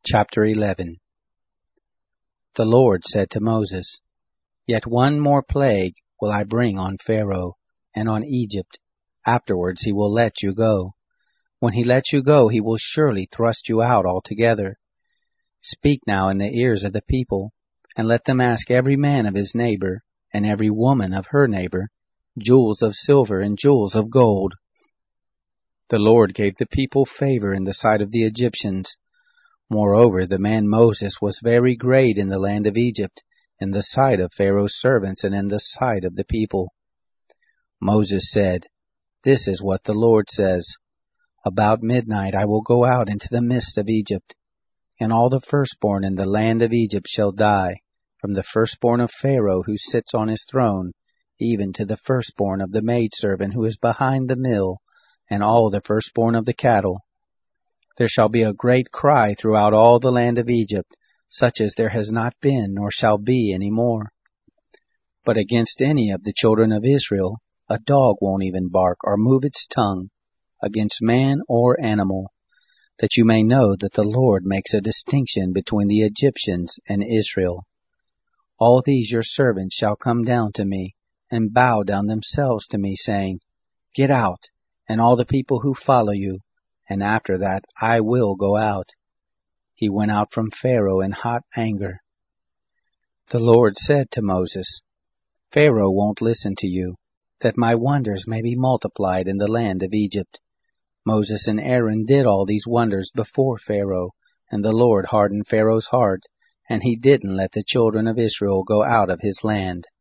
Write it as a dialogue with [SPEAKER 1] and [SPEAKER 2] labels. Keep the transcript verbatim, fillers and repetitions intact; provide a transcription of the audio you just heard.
[SPEAKER 1] Chapter eleven. The Lord said to Moses, Yet one more plague will I bring on Pharaoh and on Egypt. Afterwards he will let you go. When he lets you go, he will surely thrust you out altogether. Speak now in the ears of the people, and let them ask every man of his neighbor, and every woman of her neighbor, jewels of silver and jewels of gold. The Lord gave the people favor in the sight of the Egyptians. Moreover, the man Moses was very great in the land of Egypt, in the sight of Pharaoh's servants and in the sight of the people. Moses said, This is what the Lord says, About midnight I will go out into the midst of Egypt, and all the firstborn in the land of Egypt shall die, from the firstborn of Pharaoh who sits on his throne, even to the firstborn of the maidservant who is behind the mill, and all the firstborn of the cattle. There shall be a great cry throughout all the land of Egypt, such as there has not been nor shall be any more. But against any of the children of Israel, a dog won't even bark or move its tongue, against man or animal, that you may know that the Lord makes a distinction between the Egyptians and Israel. All these your servants shall come down to me, and bow down themselves to me, saying, Get out, and all the people who follow you, and after that I will go out. He went out from Pharaoh in hot anger. The Lord said to Moses, Pharaoh won't listen to you, that my wonders may be multiplied in the land of Egypt. Moses and Aaron did all these wonders before Pharaoh, and the Lord hardened Pharaoh's heart, and he didn't let the children of Israel go out of his land.